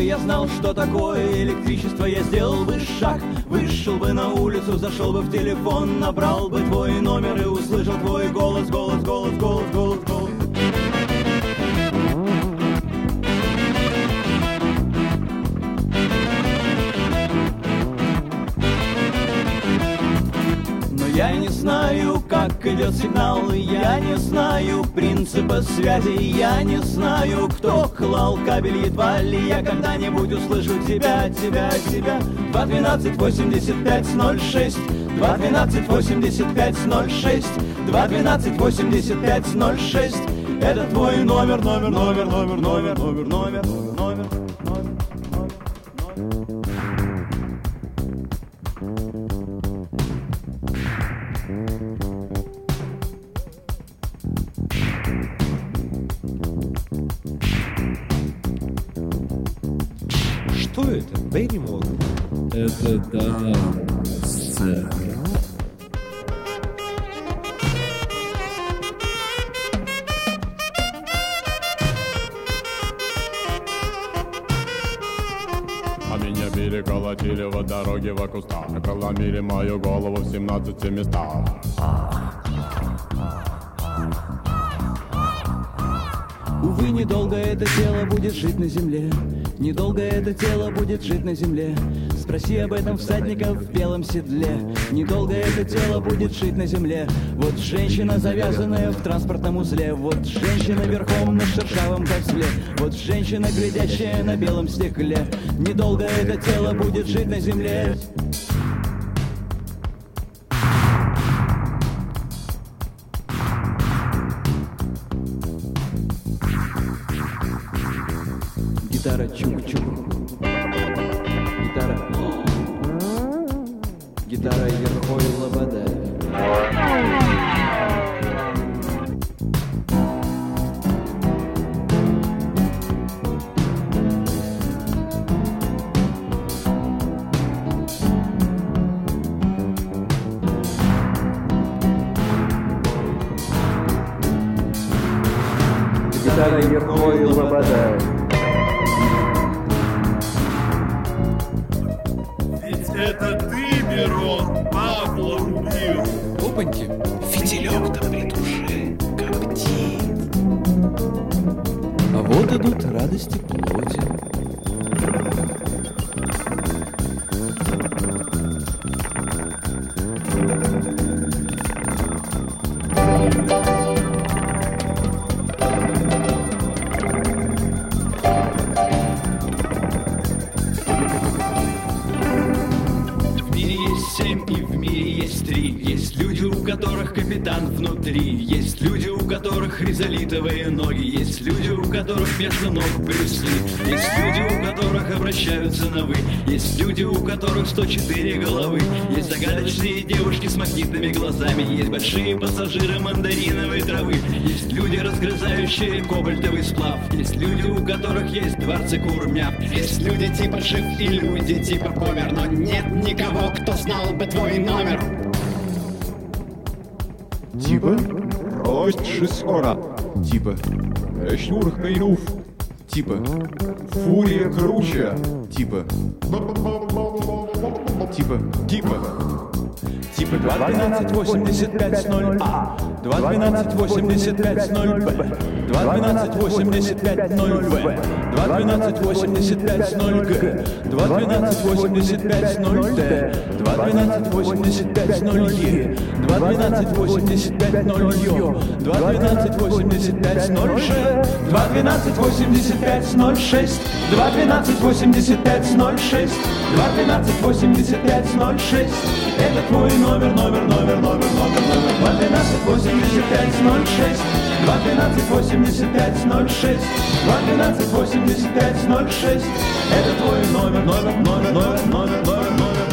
я знал, что такое электричество, я сделал бы шаг, вышел бы на улицу, зашел бы в телефон, набрал бы твой номер и услышал твой голос, голос, голос, голос, голос, голос. Я не знаю, как идет сигнал, я не знаю принципа связи, я не знаю, кто клал кабель, едва ли я когда-нибудь услышу тебя, тебя, тебя. 212-85-06, 212-85-06, 212-85-06. Это твой номер, номер, номер, номер, номер, номер, номер, номер. Что это? Берримор? Это да, сцена. А меня били, колотили в дороге в кустах, проломили мою голову в 17 местах. Увы, недолго это тело будет жить на земле, недолго это тело будет жить на земле. Спроси об этом всадника в белом седле. Недолго это тело будет жить на земле. Вот женщина, завязанная в транспортном узле. Вот женщина верхом на шершавом козле. Вот женщина, глядящая на белом стекле. Недолго это тело будет жить на земле. Гитара чук-чук. Гитара. Гитара Ерхой Лобода. Гитара Ерхой Лобода. Это ты, Мирон, Павла убил. Опаньки, фитилек-то при душе коптит. А вот идут радости плоти. которых капитан внутри. Есть люди, у которых хризолитовые ноги. Есть люди, у которых между ног брюсли. Есть люди, у которых обращаются на «вы». Есть люди, у которых 104 головы. Есть загадочные девушки с магнитными глазами. Есть большие пассажиры мандариновой травы. Есть люди, разгрызающие кобальтовый сплав. Есть люди, у которых есть дворцы курмя. Есть люди типа Шиф и люди типа Помер. Но нет никого, кто знал бы твой номер. Типа рост шесора. Типа Шнур Хайнув. Типа Фурия круче. Типа 212-85-0А, 212-85-0Б, 212-85-0В, 212-85-0Г, 212-85-0Д, 212-85-0Е, 212-85-0Ё, 212-85-0Ж, 212-85-06, 212-85-06, 212-85-06. Это твой номер, номер, номер, номер, номер, номер. 212-85-06, 212-85-06, 212-85-06. Это твой номер, номер, номер, номер, номер, номер, номер.